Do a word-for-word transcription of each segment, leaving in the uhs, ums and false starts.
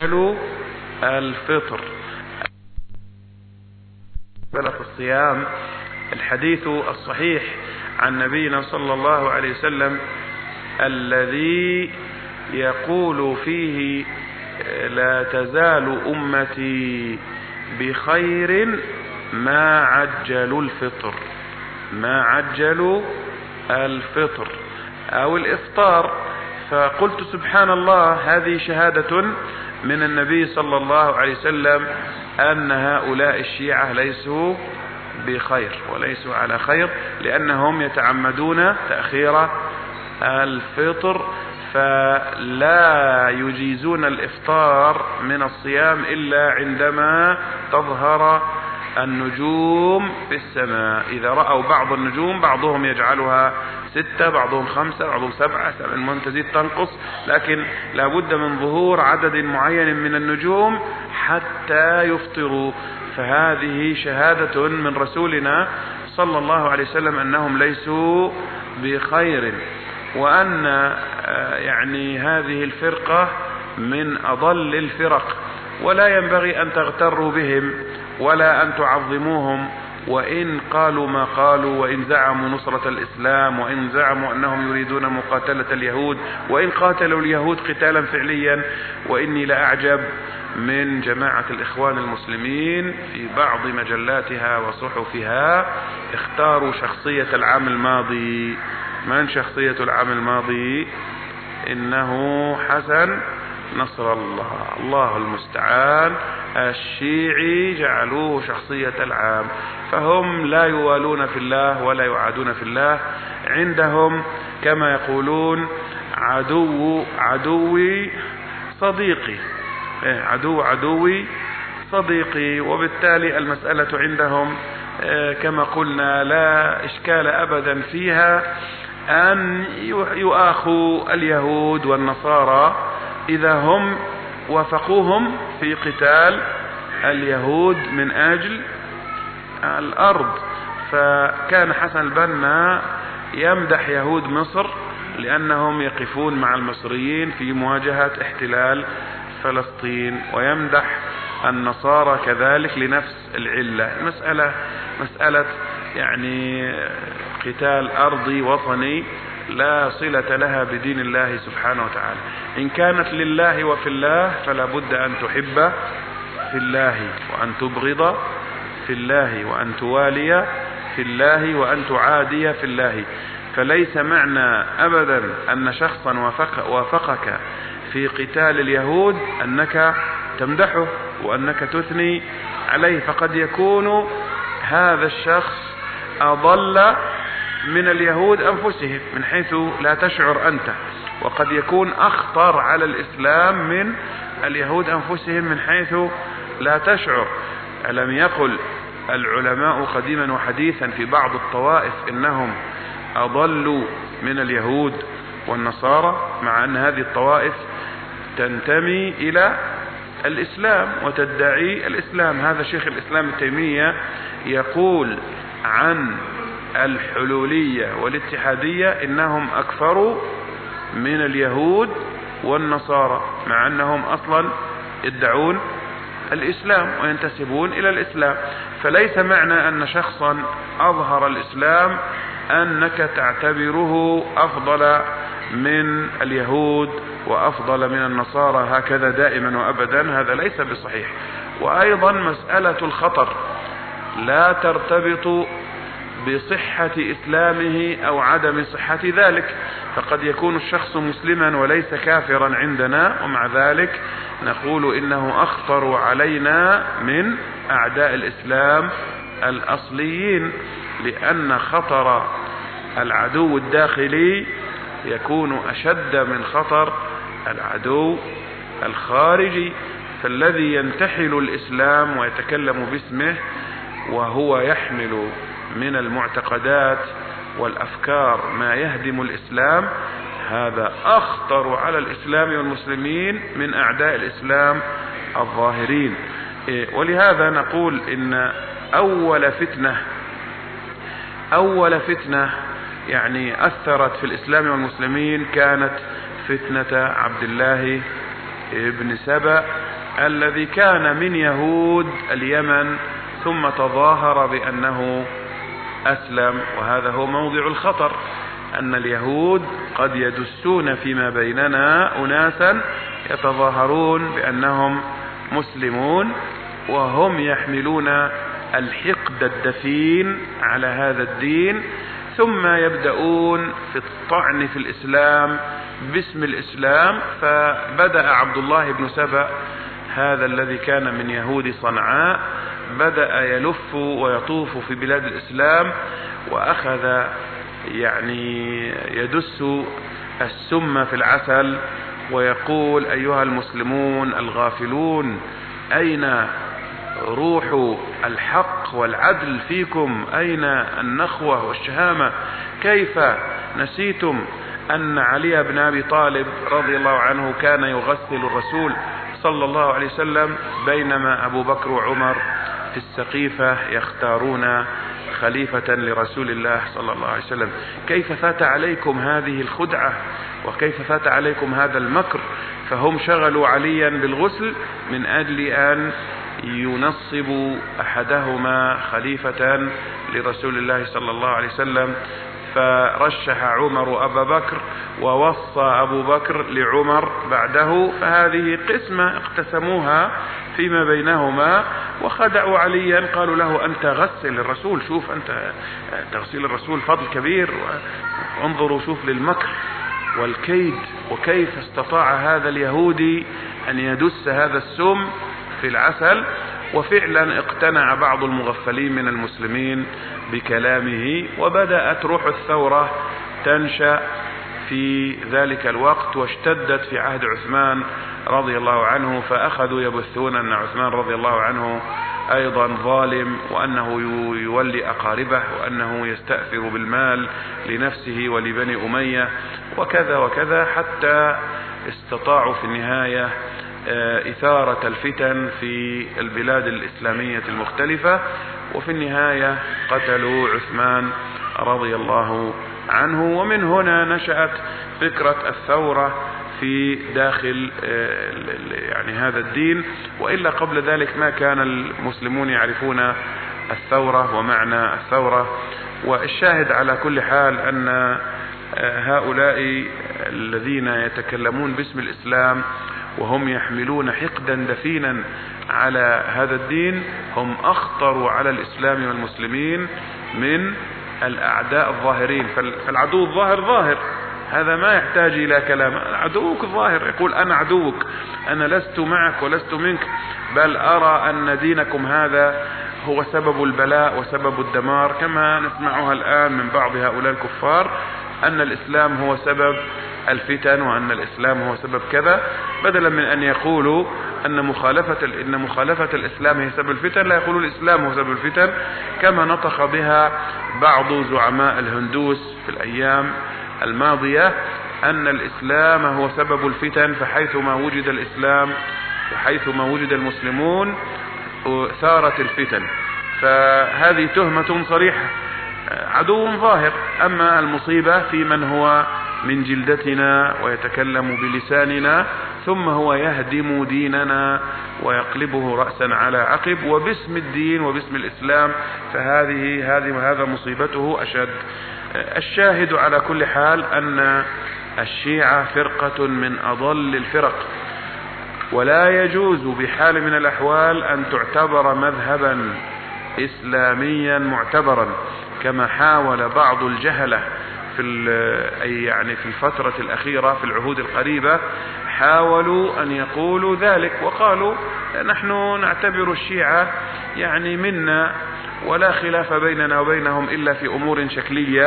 الفطر في الصيام. الحديث الصحيح عن نبينا صلى الله عليه وسلم الذي يقول فيه: لا تزال أمتي بخير ما عجلوا الفطر ما عجلوا الفطر أو الإفطار. فقلت سبحان الله، هذه شهادة من النبي صلى الله عليه وسلم أن هؤلاء الشيعة ليسوا بخير وليسوا على خير، لأنهم يتعمدون تأخير الفطر، فلا يجيزون الإفطار من الصيام إلا عندما تظهر النجوم في السماء. إذا رأوا بعض النجوم، بعضهم يجعلها ستة، بعضهم خمسة، بعضهم سبعة، سبع المهم تزيد تنقص، لكن لابد من ظهور عدد معين من النجوم حتى يفطروا. فهذه شهادة من رسولنا صلى الله عليه وسلم أنهم ليسوا بخير، وأن يعني هذه الفرقة من أضل الفرق، ولا ينبغي أن تغتروا بهم ولا أن تعظموهم، وإن قالوا ما قالوا، وإن زعموا نصرة الإسلام، وإن زعموا أنهم يريدون مقاتلة اليهود، وإن قاتلوا اليهود قتالا فعليا. وإني لأعجب من جماعة الإخوان المسلمين في بعض مجلاتها وصحفها اختاروا شخصية العام الماضي. من شخصية العام الماضي؟ إنه حسن نصر الله، الله المستعان. الشيعي جعلوه شخصية العام، فهم لا يوالون في الله ولا يعادون في الله. عندهم كما يقولون عدو عدوي صديقي، عدو عدوي صديقي. وبالتالي المسألة عندهم كما قلنا لا إشكال أبدا فيها أن يؤاخوا اليهود والنصارى إذا هم وافقوهم في قتال اليهود من أجل الأرض. فكان حسن البنا يمدح يهود مصر لأنهم يقفون مع المصريين في مواجهة احتلال فلسطين، ويمدح النصارى كذلك لنفس العلة. مسألة مسألة يعني قتال أرضي وطني لا صلة لها بدين الله سبحانه وتعالى. إن كانت لله وفي الله فلا بد أن تحب في الله، وأن تبغض في الله، وأن توالي في الله، وأن تعادي في الله. فليس معنى أبدا أن شخصا وافق وافقك في قتال اليهود أنك تمدحه وأنك تثني عليه، فقد يكون هذا الشخص أضل من اليهود أنفسهم من حيث لا تشعر أنت، وقد يكون أخطر على الإسلام من اليهود أنفسهم من حيث لا تشعر. ألم يقل العلماء قديما وحديثا في بعض الطوائف إنهم أضلوا من اليهود والنصارى، مع أن هذه الطوائف تنتمي إلى الإسلام وتدعي الإسلام. هذا شيخ الإسلام ابن تيمية يقول عن الحلولية والاتحادية إنهم أكفروا من اليهود والنصارى، مع أنهم أصلا يدعون الإسلام وينتسبون إلى الإسلام. فليس معنى أن شخصا أظهر الإسلام أنك تعتبره أفضل من اليهود وأفضل من النصارى هكذا دائما وأبدا، هذا ليس بصحيح. وأيضا مسألة الخطر لا ترتبط بصحة إسلامه أو عدم صحة ذلك، فقد يكون الشخص مسلما وليس كافرا عندنا، ومع ذلك نقول إنه أخطر علينا من أعداء الإسلام الأصليين، لأن خطر العدو الداخلي يكون أشد من خطر العدو الخارجي. فالذي ينتحل الإسلام ويتكلم باسمه وهو يحمل من المعتقدات والأفكار ما يهدم الإسلام، هذا أخطر على الإسلام والمسلمين من أعداء الإسلام الظاهرين. ولهذا نقول إن أول فتنة أول فتنة يعني أثرت في الإسلام والمسلمين كانت فتنة عبد الله بن سبأ الذي كان من يهود اليمن ثم تظاهر بأنه أسلم. وهذا هو موضع الخطر، أن اليهود قد يدسون فيما بيننا أناسا يتظاهرون بأنهم مسلمون وهم يحملون الحقد الدفين على هذا الدين، ثم يبدأون في الطعن في الإسلام باسم الإسلام. فبدأ عبد الله بن سبأ هذا الذي كان من يهود صنعاء بدأ يلف ويطوف في بلاد الإسلام، وأخذ يعني يدس السم في العسل ويقول: أيها المسلمون الغافلون، أين روح الحق والعدل فيكم؟ أين النخوة والشهامة؟ كيف نسيتم أن علي بن أبي طالب رضي الله عنه كان يغسل الرسول صلى الله عليه وسلم، بينما أبو بكر وعمر في السقيفة يختارون خليفة لرسول الله صلى الله عليه وسلم؟ كيف فات عليكم هذه الخدعة وكيف فات عليكم هذا المكر؟ فهم شغلوا عليا بالغسل من أجل أن ينصبوا أحدهما خليفة لرسول الله صلى الله عليه وسلم. فرشح عمر أبا بكر ووصى أبو بكر لعمر بعده، فهذه قسمة اقتسموها فيما بينهما وخدعوا عليا. قالوا له: أنت غسل الرسول، شوف أنت تغسيل الرسول فضل كبير، وانظروا شوف للمكر والكيد، وكيف استطاع هذا اليهودي أن يدس هذا السم في العسل. وفعلا اقتنع بعض المغفلين من المسلمين بكلامه، وبدأت روح الثورة تنشأ في ذلك الوقت، واشتدت في عهد عثمان رضي الله عنه، فأخذوا يبثون أن عثمان رضي الله عنه أيضا ظالم، وأنه يولي أقاربه، وأنه يستأثر بالمال لنفسه ولبني أمية وكذا وكذا، حتى استطاعوا في النهاية إثارة الفتن في البلاد الإسلامية المختلفة، وفي النهاية قتلوا عثمان رضي الله عنه. ومن هنا نشأت فكرة الثورة في داخل يعني هذا الدين، وإلا قبل ذلك ما كان المسلمون يعرفون الثورة ومعنى الثورة. والشاهد على كل حال أن هؤلاء الذين يتكلمون باسم الإسلام وهم يحملون حقدا دفينا على هذا الدين هم أخطر على الإسلام والمسلمين من الأعداء الظاهرين. فالعدو الظاهر ظاهر، هذا ما يحتاج إلى كلام. عدوك الظاهر يقول: أنا عدوك، أنا لست معك ولست منك، بل أرى أن دينكم هذا هو سبب البلاء وسبب الدمار، كما نسمعها الآن من بعض هؤلاء الكفار أن الإسلام هو سبب الفتن وأن الإسلام هو سبب كذا، بدلا من أن يقولوا أن مخالفة إن مخالفة الإسلام هي سبب الفتن، لا يقولوا الإسلام هو سبب الفتن، كما نطق بها بعض زعماء الهندوس في الأيام الماضية أن الإسلام هو سبب الفتن، فحيثما وجد الإسلام وحيثما وجد المسلمون ثارت الفتن. فهذه تهمة صريحة، عدو ظاهر. أما المصيبة في من هو من جلدتنا ويتكلم بلساننا ثم هو يهدم ديننا ويقلبه رأسا على عقب وباسم الدين وباسم الإسلام، فهذه هذه هذا مصيبته أشد. الشاهد على كل حال أن الشيعة فرقة من أضل الفرق، ولا يجوز بحال من الأحوال أن تعتبر مذهبا إسلاميا معتبرا، كما حاول بعض الجهلة في أي يعني في الفترة الأخيرة في العهود القريبة حاولوا أن يقولوا ذلك، وقالوا نحن نعتبر الشيعة يعني منا ولا خلاف بيننا وبينهم إلا في أمور شكلية،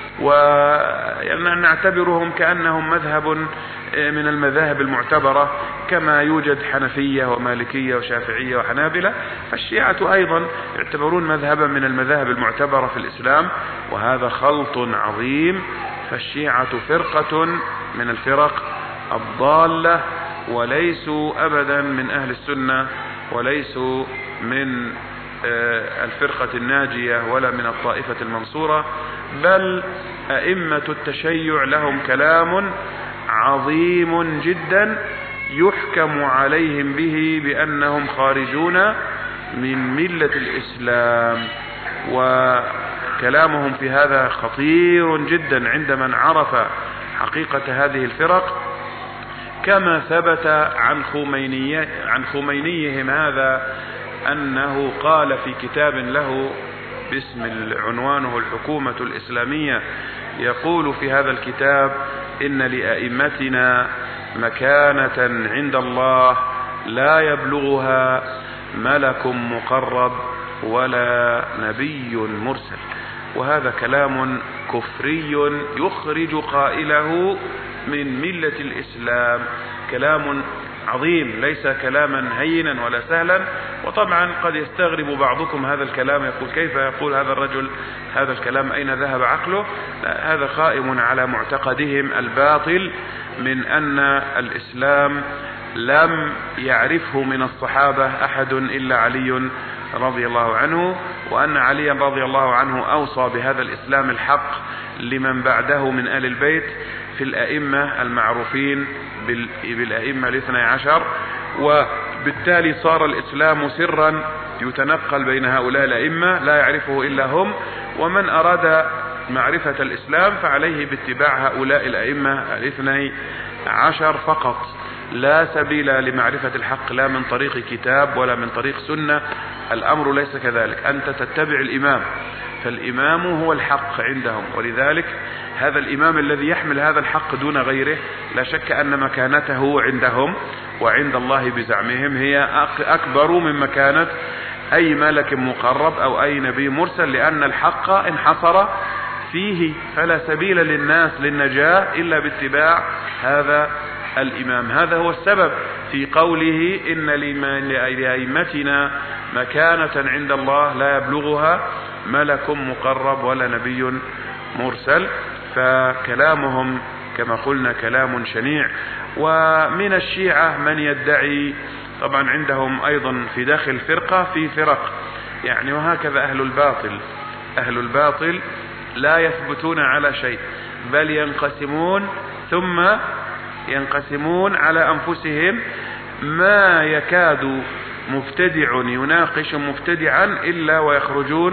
ونعتبرهم كأنهم مذهب من المذاهب المعتبرة كما يوجد حنفية ومالكية وشافعية وحنابلة، فالشيعة أيضا يعتبرون مذهبا من المذاهب المعتبرة في الإسلام، وهذا خلط عظيم. فالشيعة فرقة من الفرق الضالة، وليسوا أبدا من أهل السنة، وليسوا من الفرقة الناجية ولا من الطائفة المنصورة، بل أئمة التشيع لهم كلام عظيم جدا يحكم عليهم به بأنهم خارجون من ملة الإسلام. وكلامهم في هذا خطير جدا عند من عرف حقيقة هذه الفرق، كما ثبت عن خميني عن خمينيهم هذا أنه قال في كتاب له باسم عنوانه الحكومة الإسلامية، يقول في هذا الكتاب: إن لأئمتنا مكانة عند الله لا يبلغها ملك مقرب ولا نبي مرسل. وهذا كلام كفري يخرج قائله من ملة الإسلام، كلام عظيم ليس كلاما هينا ولا سهلا. وطبعا قد يستغرب بعضكم هذا الكلام، يقول: كيف يقول هذا الرجل هذا الكلام؟ أين ذهب عقله؟ لا، هذا قائم على معتقدهم الباطل من أن الإسلام لم يعرفه من الصحابة أحد إلا علي رضي الله عنه، وأن علي رضي الله عنه أوصى بهذا الإسلام الحق لمن بعده من آل البيت في الأئمة المعروفين بالأئمة الاثني عشر، وبالتالي صار الإسلام سرا يتنقل بين هؤلاء الأئمة لا يعرفه إلا هم، ومن أراد معرفة الإسلام فعليه باتباع هؤلاء الأئمة الاثني عشر فقط، لا سبيل لمعرفة الحق لا من طريق كتاب ولا من طريق سنة. الأمر ليس كذلك، أنت تتبع الإمام، فالإمام هو الحق عندهم، ولذلك هذا الإمام الذي يحمل هذا الحق دون غيره لا شك أن مكانته عندهم وعند الله بزعمهم هي أكبر من مكانة أي ملك مقرب أو أي نبي مرسل، لأن الحق انحصر فيه، فلا سبيل للناس للنجاة إلا باتباع هذا الإمام. هذا هو السبب في قوله: إن لأئمتنا مكانة عند الله لا يبلغها ملك مقرب ولا نبي مرسل. فكلامهم كما قلنا كلام شنيع. ومن الشيعة من يدعي، طبعا عندهم أيضا في داخل الفرقة في فرق يعني، وهكذا أهل الباطل أهل الباطل لا يثبتون على شيء، بل ينقسمون ثم ينقسمون على أنفسهم، ما يكاد مبتدع يناقش مبتدعا إلا ويخرجون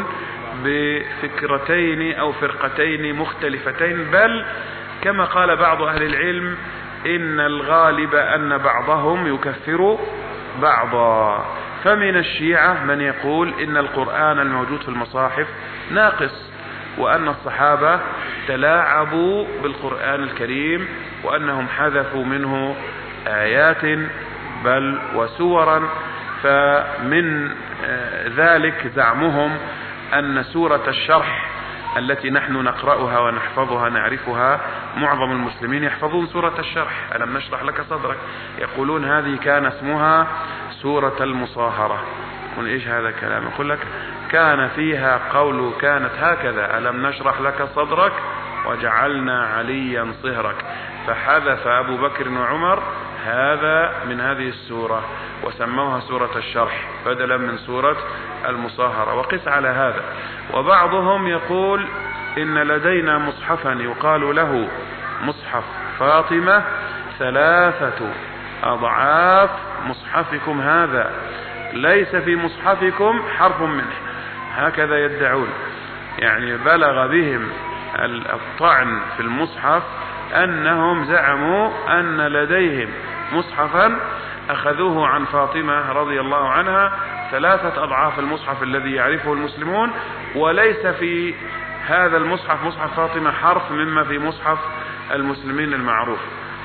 بفكرتين أو فرقتين مختلفتين، بل كما قال بعض أهل العلم: إن الغالب أن بعضهم يكفر بعضا. فمن الشيعة من يقول إن القرآن الموجود في المصاحف ناقص، وأن الصحابة تلاعبوا بالقرآن الكريم، وأنهم حذفوا منه آيات بل وسورا. فمن ذلك زعمهم أن سورة الشرح التي نحن نقرأها ونحفظها نعرفها، معظم المسلمين يحفظون سورة الشرح، ألم نشرح لك صدرك، يقولون هذه كان اسمها سورة المصاهرة. يقول: إيش هذا الكلام؟ يقول لك: كان فيها قول كانت هكذا: ألم نشرح لك صدرك وجعلنا عليا صهرك، فحذف أبو بكر وعمر هذا من هذه السورة وسموها سورة الشرح بدلا من سورة المصاهرة، وقس على هذا. وبعضهم يقول: إن لدينا مصحفا يقال له مصحف فاطمة ثلاثة أضعاف مصحفكم هذا، ليس في مصحفكم حرف منه. هكذا يدعون، يعني بلغ بهم الطعن في المصحف أنهم زعموا أن لديهم مصحفا أخذوه عن فاطمة رضي الله عنها ثلاثة أضعاف المصحف الذي يعرفه المسلمون، وليس في هذا المصحف مصحف فاطمة حرف مما في مصحف المسلمين المعروف.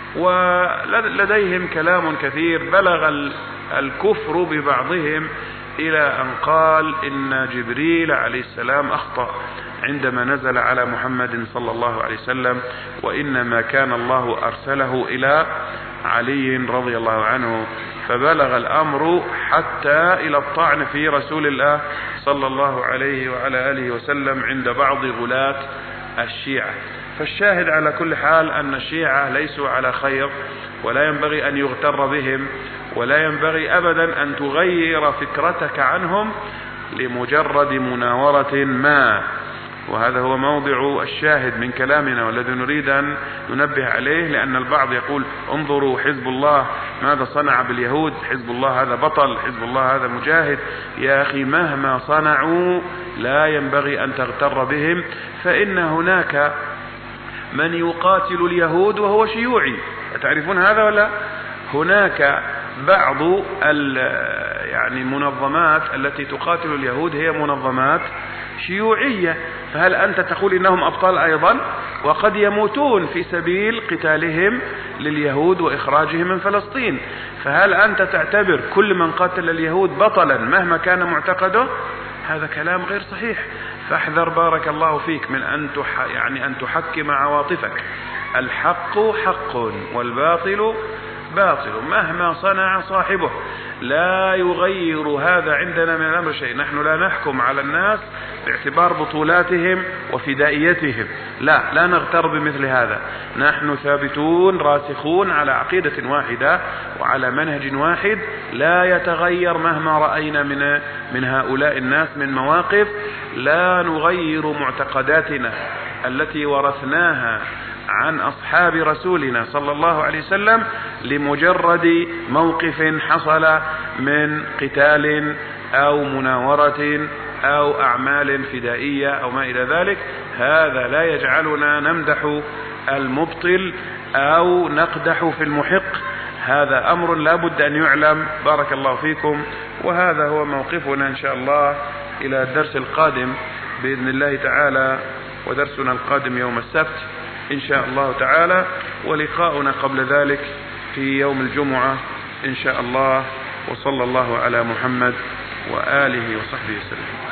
ولديهم كلام كثير، بلغ الكفر ببعضهم إلى أن قال إن جبريل عليه السلام أخطأ عندما نزل على محمد صلى الله عليه وسلم، وإنما كان الله أرسله إلى علي رضي الله عنه. فبلغ الأمر حتى إلى الطعن في رسول الله صلى الله عليه وعلى آله وسلم عند بعض غلاة الشيعة. فالشاهد على كل حال أن الشيعة ليسوا على خير، ولا ينبغي أن يغتر بهم، ولا ينبغي أبدا أن تغير فكرتك عنهم لمجرد مناورة ما. وهذا هو موضع الشاهد من كلامنا والذي نريد أن ننبه عليه، لأن البعض يقول انظروا حزب الله ماذا صنع باليهود، حزب الله هذا بطل، حزب الله هذا مجاهد. يا أخي مهما صنعوا لا ينبغي أن تغتر بهم، فإن هناك من يقاتل اليهود وهو شيوعي، تعرفون هذا ولا؟ هناك بعض يعني منظمات التي تقاتل اليهود هي منظمات شيوعية، فهل أنت تقول إنهم أبطال أيضا؟ وقد يموتون في سبيل قتالهم لليهود وإخراجهم من فلسطين، فهل أنت تعتبر كل من قاتل اليهود بطلا مهما كان معتقده؟ هذا كلام غير صحيح. فاحذر بارك الله فيك من أن تح يعني أن تحكم عواطفك. الحق حق والباطل باطل مهما صنع صاحبه، لا يغير هذا عندنا من الأمر شيء. نحن لا نحكم على الناس باعتبار بطولاتهم وفدائيتهم، لا لا نغتر بمثل هذا. نحن ثابتون راسخون على عقيدة واحدة وعلى منهج واحد لا يتغير مهما رأينا من من هؤلاء الناس من مواقف. لا نغير معتقداتنا التي ورثناها عن أصحاب رسولنا صلى الله عليه وسلم لمجرد موقف حصل من قتال أو مناورة أو أعمال فدائية أو ما إلى ذلك. هذا لا يجعلنا نمدح المبطل أو نقدح في المحق، هذا أمر لا بد أن يعلم بارك الله فيكم. وهذا هو موقفنا إن شاء الله إلى الدرس القادم بإذن الله تعالى، ودرسنا القادم يوم السبت إن شاء الله تعالى، ولقاؤنا قبل ذلك في يوم الجمعة إن شاء الله. وصلى الله على محمد وآله وصحبه وسلم.